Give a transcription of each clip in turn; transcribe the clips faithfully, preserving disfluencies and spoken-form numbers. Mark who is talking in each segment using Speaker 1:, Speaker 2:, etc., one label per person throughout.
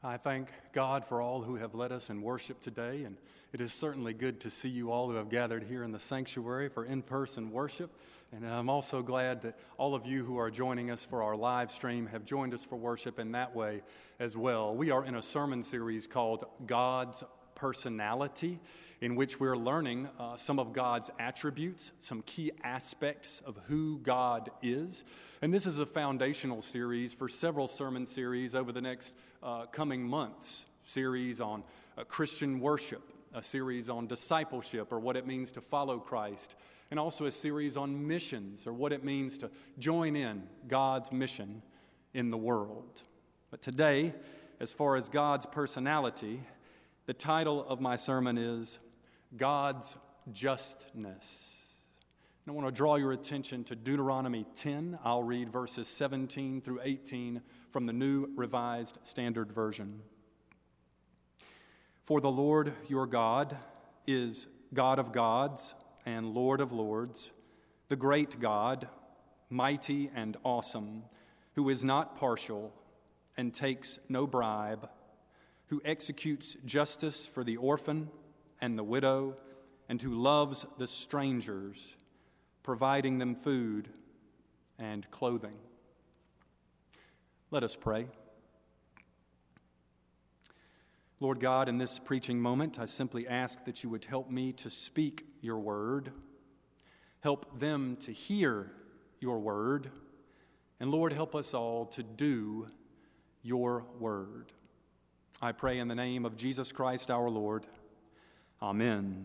Speaker 1: I thank God for all who have led us in worship today, and it is certainly good to see you all who have gathered here in the sanctuary for in-person worship. And I'm also glad that all of you who are joining us for our live stream have joined us for worship in that way as well. We are in a sermon series called God's Personality, in which we're learning uh, some of God's attributes, some key aspects of who God is. And this is a foundational series for several sermon series over the next uh, coming months. Series on uh, Christian worship, a series on discipleship, or what it means to follow Christ, and also a series on missions, or what it means to join in God's mission in the world. But today, as far as God's personality, the title of my sermon is God's Justness. And I want to draw your attention to Deuteronomy ten. I'll read verses seventeen through eighteen from the New Revised Standard Version. For the Lord your God is God of gods and Lord of lords, the great God, mighty and awesome, who is not partial and takes no bribe, who executes justice for the orphan and the widow, and who loves the strangers, providing them food and clothing. Let us pray. Lord God, in this preaching moment, I simply ask that you would help me to speak your word, help them to hear your word, and Lord, help us all to do your word. I pray in the name of Jesus Christ our Lord. Amen.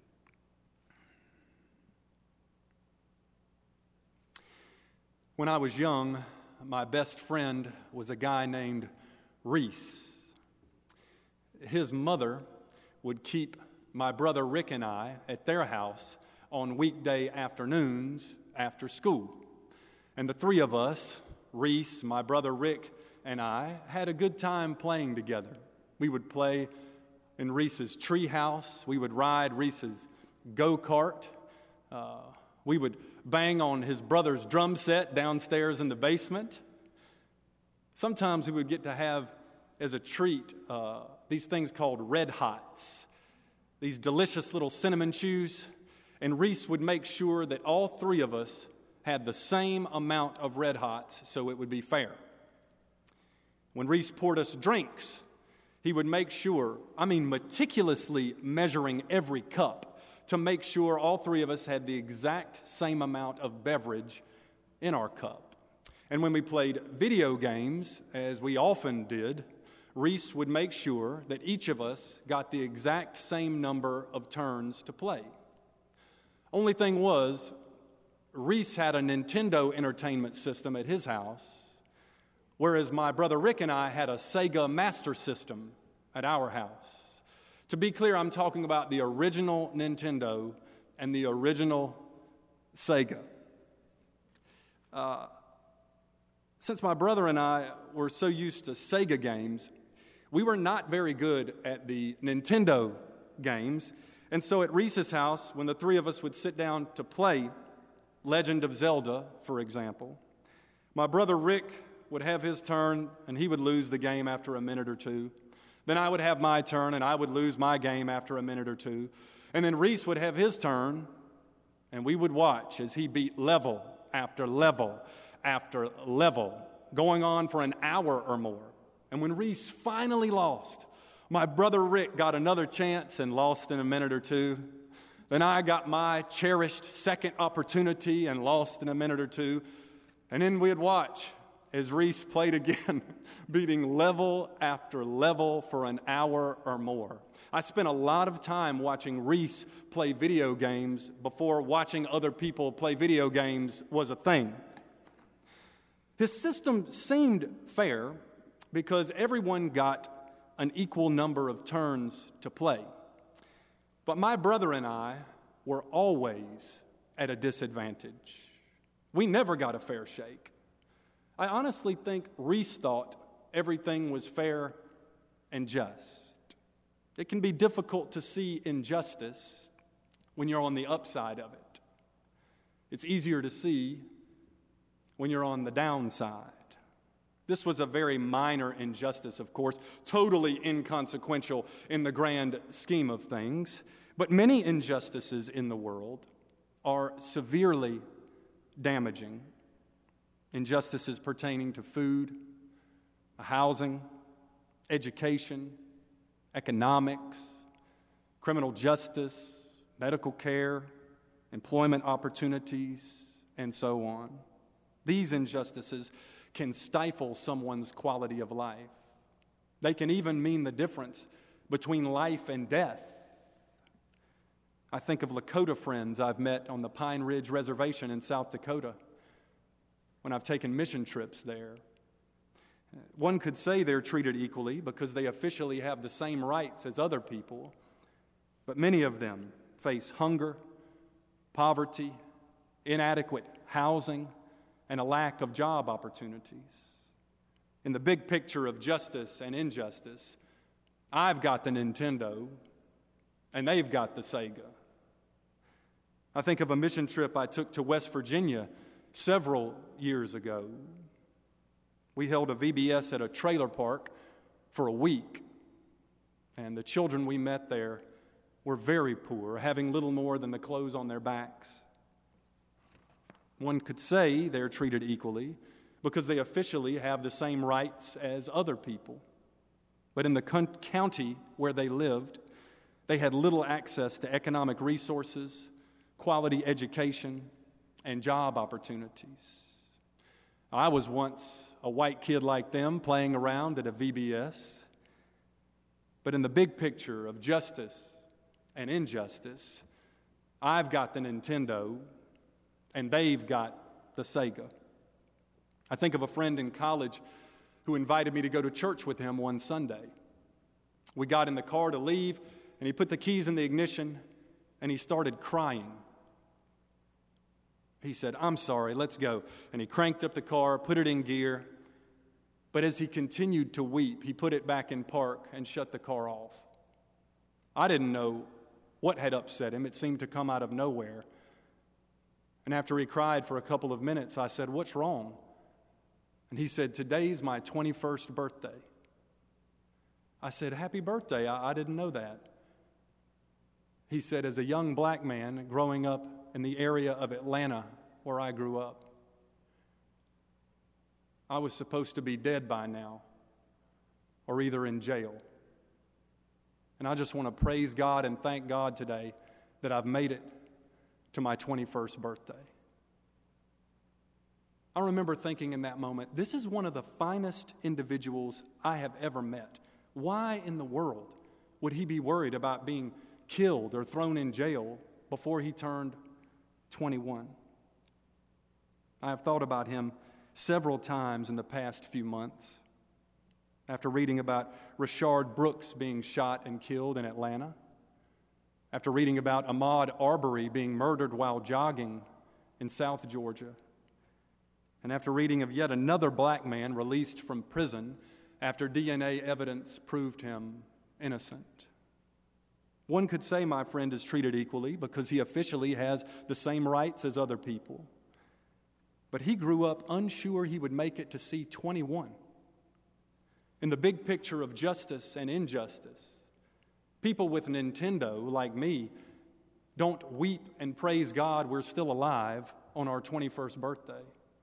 Speaker 1: When I was young, my best friend was a guy named Reese. His mother would keep my brother Rick and I at their house on weekday afternoons after school. And the three of us, Reese, my brother Rick, and I, had a good time playing together. We would play in Reese's tree house. We would ride Reese's go-kart. Uh, we would bang on his brother's drum set downstairs in the basement. Sometimes we would get to have, as a treat, uh, these things called Red Hots, these delicious little cinnamon chews. And Reese would make sure that all three of us had the same amount of Red Hots so it would be fair. When Reese poured us drinks, he would make sure, I mean meticulously measuring every cup to make sure all three of us had the exact same amount of beverage in our cup. And when we played video games, as we often did, Reese would make sure that each of us got the exact same number of turns to play. Only thing was, Reese had a Nintendo Entertainment System at his house, whereas my brother Rick and I had a Sega Master System at our house. To be clear, I'm talking about the original Nintendo and the original Sega. Uh, since my brother and I were so used to Sega games, we were not very good at the Nintendo games. And so at Reese's house, when the three of us would sit down to play Legend of Zelda, for example, my brother Rick would have his turn, and he would lose the game after a minute or two. Then I would have my turn, and I would lose my game after a minute or two. And then Reese would have his turn, and we would watch as he beat level after level after level, going on for an hour or more. And when Reese finally lost, my brother Rick got another chance and lost in a minute or two. Then I got my cherished second opportunity and lost in a minute or two. And then we'd watch as Reese played again, beating level after level for an hour or more. I spent a lot of time watching Reese play video games before watching other people play video games was a thing. His system seemed fair because everyone got an equal number of turns to play. But my brother and I were always at a disadvantage. We never got a fair shake. I honestly think Reese thought everything was fair and just. It can be difficult to see injustice when you're on the upside of it. It's easier to see when you're on the downside. This was a very minor injustice, of course, totally inconsequential in the grand scheme of things. But many injustices in the world are severely damaging. Injustices pertaining to food, housing, education, economics, criminal justice, medical care, employment opportunities, and so on. These injustices can stifle someone's quality of life. They can even mean the difference between life and death. I think of Lakota friends I've met on the Pine Ridge Reservation in South Dakota when I've taken mission trips there. One could say they're treated equally because they officially have the same rights as other people, but many of them face hunger, poverty, inadequate housing, and a lack of job opportunities. In the big picture of justice and injustice, I've got the Nintendo, and they've got the Sega. I think of a mission trip I took to West Virginia several years ago. We held a V B S at a trailer park for a week, and the children we met there were very poor, having little more than the clothes on their backs. One could say they're treated equally because they officially have the same rights as other people. But in the con- county where they lived, they had little access to economic resources, quality education, and job opportunities. I was once a white kid like them playing around at a V B S. But in the big picture of justice and injustice, I've got the Nintendo, and they've got the Sega. I think of a friend in college who invited me to go to church with him one Sunday. We got in the car to leave, and he put the keys in the ignition, and he started crying. He said, "I'm sorry, let's go." And he cranked up the car, put it in gear. But as he continued to weep, he put it back in park and shut the car off. I didn't know what had upset him. It seemed to come out of nowhere. And after he cried for a couple of minutes, I said, "What's wrong?" And he said, "Today's my twenty-first birthday." I said, "Happy birthday. I, I didn't know that." He said, "As a young black man growing up in the area of Atlanta where I grew up, I was supposed to be dead by now or either in jail. And I just want to praise God and thank God today that I've made it to my twenty-first birthday." I remember thinking in that moment, this is one of the finest individuals I have ever met. Why in the world would he be worried about being killed or thrown in jail before he turned twenty-one? I have thought about him several times in the past few months. After reading about Rashard Brooks being shot and killed in Atlanta, after reading about Ahmaud Arbery being murdered while jogging in South Georgia, and after reading of yet another black man released from prison after D N A evidence proved him innocent. One could say my friend is treated equally because he officially has the same rights as other people. But he grew up unsure he would make it to see twenty-one. In the big picture of justice and injustice, people with Nintendo, like me, don't weep and praise God we're still alive on our twenty-first birthday.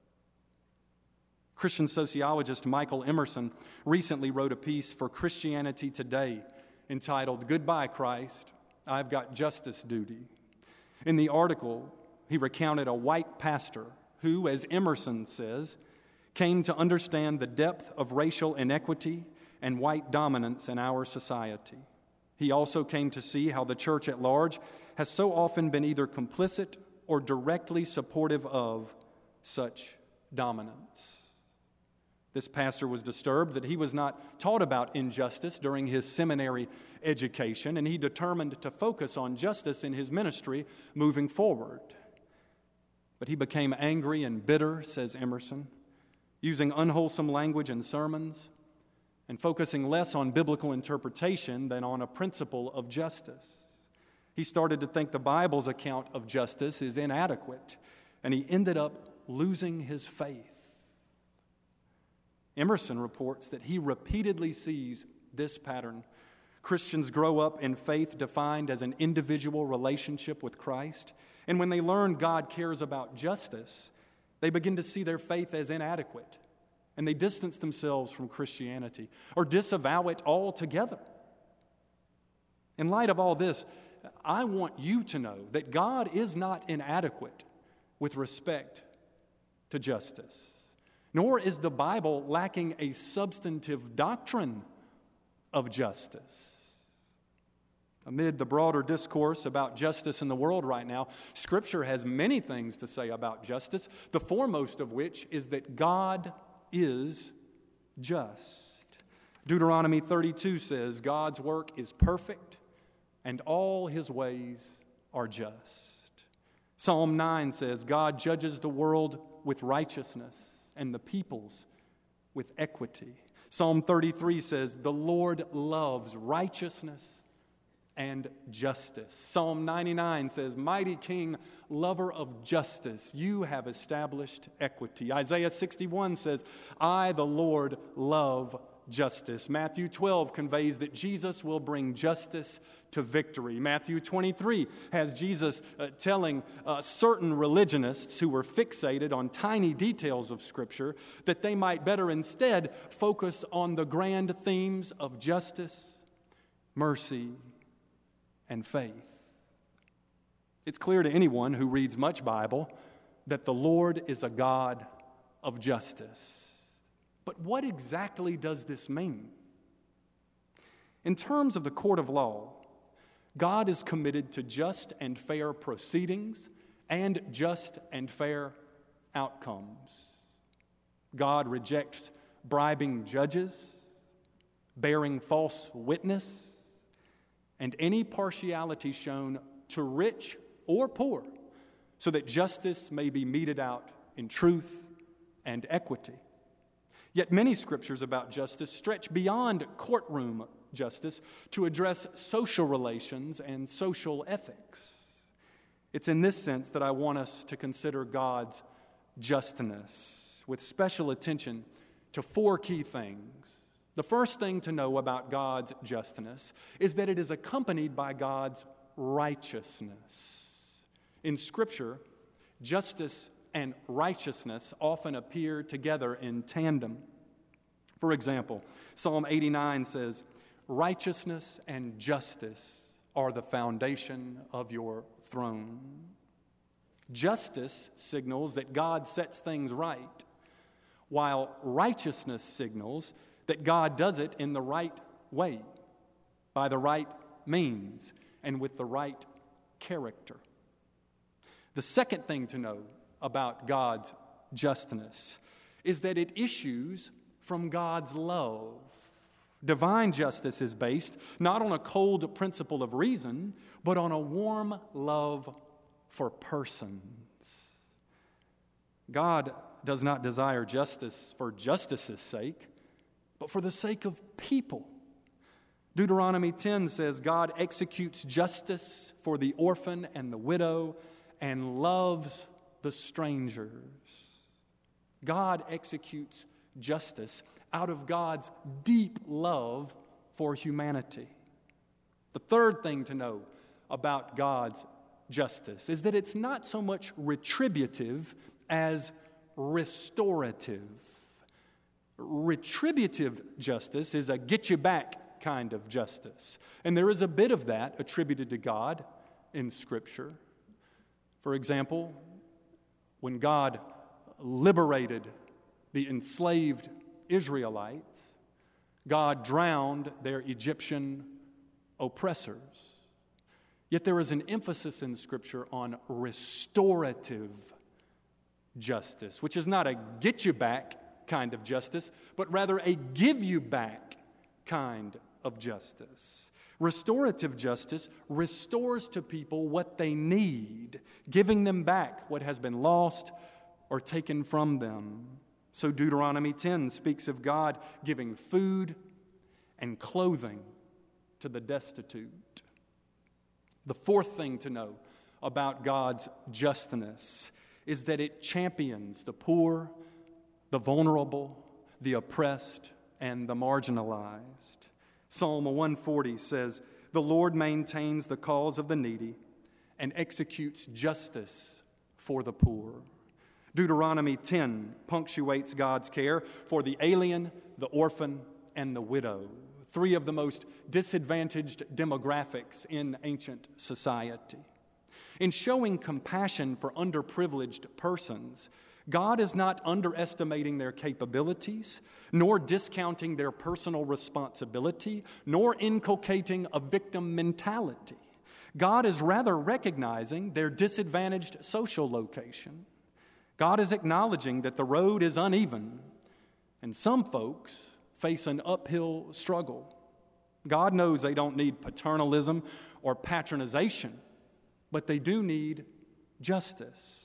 Speaker 1: Christian sociologist Michael Emerson recently wrote a piece for Christianity Today entitled, "Goodbye, Christ, I've Got Justice Duty." In the article, he recounted a white pastor who, as Emerson says, came to understand the depth of racial inequity and white dominance in our society. He also came to see how the church at large has so often been either complicit or directly supportive of such dominance. This pastor was disturbed that he was not taught about injustice during his seminary education, and he determined to focus on justice in his ministry moving forward. But he became angry and bitter, says Emerson, using unwholesome language in sermons and focusing less on biblical interpretation than on a principle of justice. He started to think the Bible's account of justice is inadequate, and he ended up losing his faith. Emerson reports that he repeatedly sees this pattern. Christians grow up in faith defined as an individual relationship with Christ, and when they learn God cares about justice, they begin to see their faith as inadequate, and they distance themselves from Christianity or disavow it altogether. In light of all this, I want you to know that God is not inadequate with respect to justice, nor is the Bible lacking a substantive doctrine of justice. Amid the broader discourse about justice in the world right now, Scripture has many things to say about justice, the foremost of which is that God is just. Deuteronomy thirty-two says, God's work is perfect and all his ways are just. Psalm nine says, God judges the world with righteousness and the peoples with equity. Psalm thirty-three says, the Lord loves righteousness and justice. Psalm ninety-nine says, mighty King, lover of justice, you have established equity. Isaiah sixty-one says, I, the Lord, love justice. Matthew twelve conveys that Jesus will bring justice to victory. Matthew twenty-three has Jesus uh, telling uh, certain religionists who were fixated on tiny details of Scripture that they might better instead focus on the grand themes of justice, mercy, and faith. It's clear to anyone who reads much Bible that the Lord is a God of justice. But what exactly does this mean? In terms of the court of law, God is committed to just and fair proceedings and just and fair outcomes. God rejects bribing judges, bearing false witness, and any partiality shown to rich or poor, so that justice may be meted out in truth and equity. Yet many scriptures about justice stretch beyond courtroom justice to address social relations and social ethics. It's in this sense that I want us to consider God's justness, with special attention to four key things. The first thing to know about God's justness is that it is accompanied by God's righteousness. In Scripture, justice and righteousness often appear together in tandem. For example, Psalm eighty-nine says, righteousness and justice are the foundation of your throne. Justice signals that God sets things right, while righteousness signals that God does it in the right way, by the right means, and with the right character. The second thing to know about God's justness is that it issues from God's love. Divine justice is based not on a cold principle of reason, but on a warm love for persons. God does not desire justice for justice's sake, but for the sake of people. Deuteronomy ten says, God executes justice for the orphan and the widow and loves the strangers. God executes justice out of God's deep love for humanity. The third thing to know about God's justice is that it's not so much retributive as restorative. Retributive justice is a get you back kind of justice. And there is a bit of that attributed to God in Scripture. For example, when God liberated the enslaved Israelites, God drowned their Egyptian oppressors. Yet there is an emphasis in Scripture on restorative justice, which is not a get you back kind of justice, but rather a give you back kind of justice. Restorative justice restores to people what they need, giving them back what has been lost or taken from them. So Deuteronomy ten speaks of God giving food and clothing to the destitute. The fourth thing to know about God's justness is that it champions the poor, the vulnerable, the oppressed and the marginalized. Psalm one forty says, "The Lord maintains the cause of the needy and executes justice for the poor." Deuteronomy ten punctuates God's care for the alien, the orphan, and the widow, three of the most disadvantaged demographics in ancient society. In showing compassion for underprivileged persons, God is not underestimating their capabilities, nor discounting their personal responsibility, nor inculcating a victim mentality. God is rather recognizing their disadvantaged social location. God is acknowledging that the road is uneven, and some folks face an uphill struggle. God knows they don't need paternalism or patronization, but they do need justice.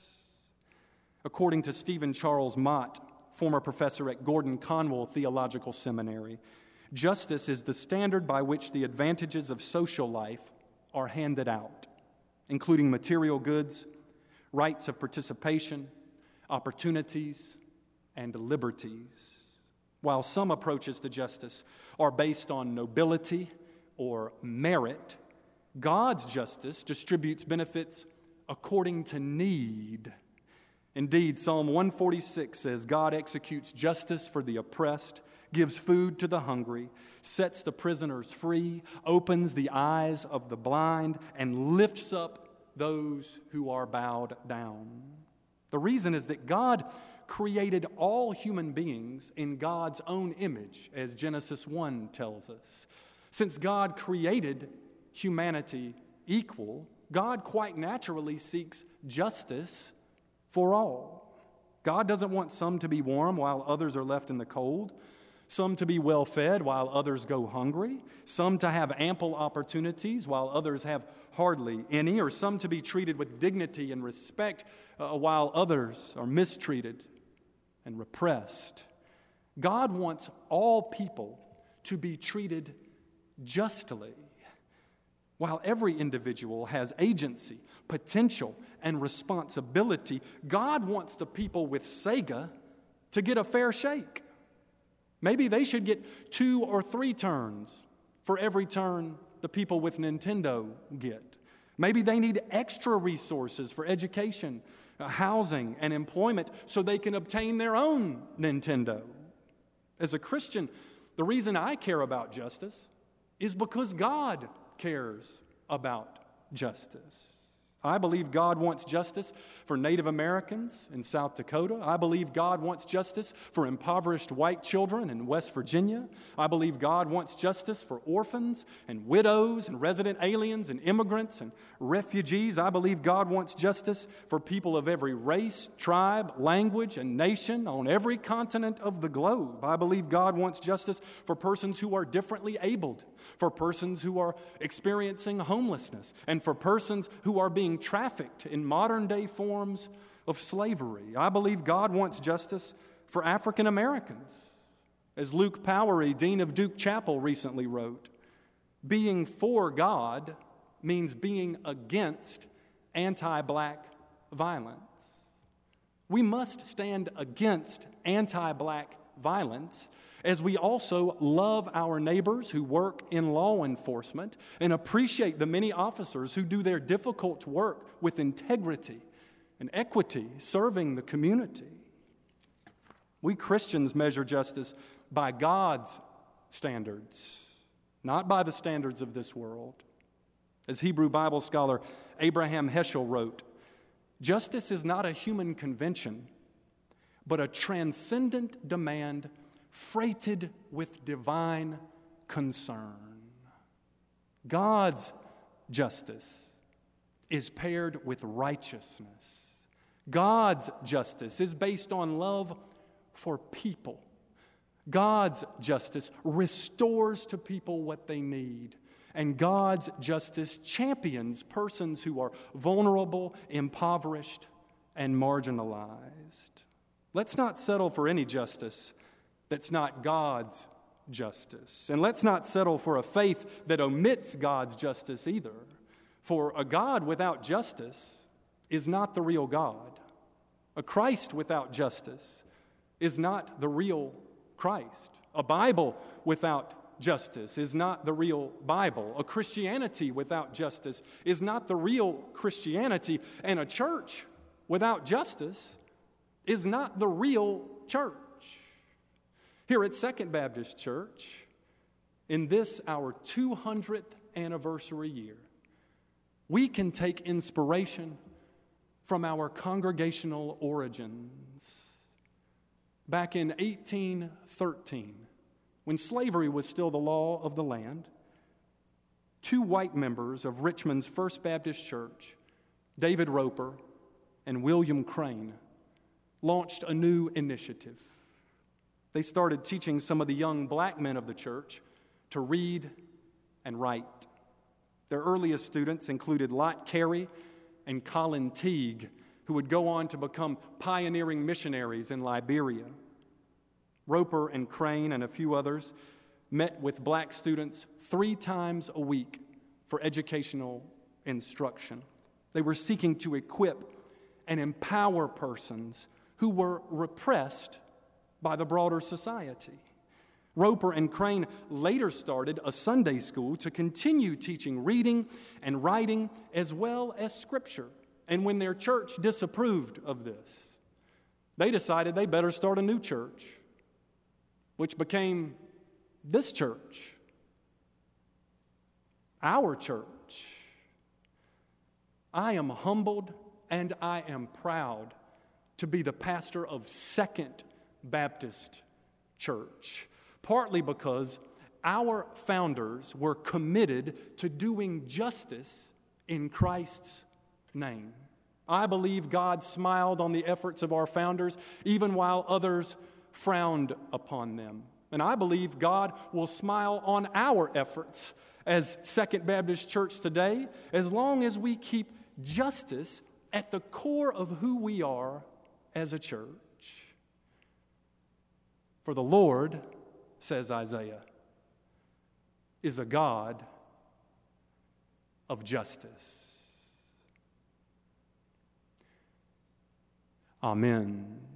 Speaker 1: According to Stephen Charles Mott, former professor at Gordon Conwell Theological Seminary, justice is the standard by which the advantages of social life are handed out, including material goods, rights of participation, opportunities, and liberties. While some approaches to justice are based on nobility or merit, God's justice distributes benefits according to need. Indeed, Psalm one forty-six says, "God executes justice for the oppressed, gives food to the hungry, sets the prisoners free, opens the eyes of the blind, and lifts up those who are bowed down." The reason is that God created all human beings in God's own image, as Genesis one tells us. Since God created humanity equal, God quite naturally seeks justice for all. God doesn't want some to be warm while others are left in the cold, some to be well fed while others go hungry, some to have ample opportunities while others have hardly any, or some to be treated with dignity and respect uh, while others are mistreated and repressed. God wants all people to be treated justly. While every individual has agency, potential, and responsibility, God wants the people with Sega to get a fair shake. Maybe they should get two or three turns for every turn the people with Nintendo get. Maybe they need extra resources for education, housing, and employment so they can obtain their own Nintendo. As a Christian, the reason I care about justice is because God cares about justice. I believe God wants justice for Native Americans in South Dakota. I believe God wants justice for impoverished white children in West Virginia. I believe God wants justice for orphans and widows and resident aliens and immigrants and refugees. I believe God wants justice for people of every race, tribe, language, and nation on every continent of the globe. I believe God wants justice for persons who are differently abled, for persons who are experiencing homelessness, and for persons who are being trafficked in modern-day forms of slavery. I believe God wants justice for African Americans. As Luke Powery, dean of Duke Chapel, recently wrote, "Being for God means being against anti-black violence." We must stand against anti-black violence as we also love our neighbors who work in law enforcement and appreciate the many officers who do their difficult work with integrity and equity, serving the community. We Christians measure justice by God's standards, not by the standards of this world. As Hebrew Bible scholar Abraham Heschel wrote, "Justice is not a human convention, but a transcendent demand freighted with divine concern." God's justice is paired with righteousness. God's justice is based on love for people. God's justice restores to people what they need. And God's justice champions persons who are vulnerable, impoverished, and marginalized. Let's not settle for any justice that's not God's justice. And let's not settle for a faith that omits God's justice either. For a God without justice is not the real God. A Christ without justice is not the real Christ. A Bible without justice is not the real Bible. A Christianity without justice is not the real Christianity. And a church without justice is not the real church. Here at Second Baptist Church, in this our two hundredth anniversary year, we can take inspiration from our congregational origins. Back in eighteen thirteen, when slavery was still the law of the land, two white members of Richmond's First Baptist Church, David Roper and William Crane, launched a new initiative. They started teaching some of the young black men of the church to read and write. Their earliest students included Lot Carey and Colin Teague, who would go on to become pioneering missionaries in Liberia. Roper and Crane and a few others met with black students three times a week for educational instruction. They were seeking to equip and empower persons who were repressed by the broader society. Roper and Crane later started a Sunday school to continue teaching reading and writing as well as Scripture. And when their church disapproved of this, they decided they better start a new church, which became this church, our church. I am humbled and I am proud to be the pastor of Second Baptist Church, partly because our founders were committed to doing justice in Christ's name. I believe God smiled on the efforts of our founders, even while others frowned upon them. And I believe God will smile on our efforts as Second Baptist Church today, as long as we keep justice at the core of who we are as a church. For the Lord, says Isaiah, is a God of justice. Amen.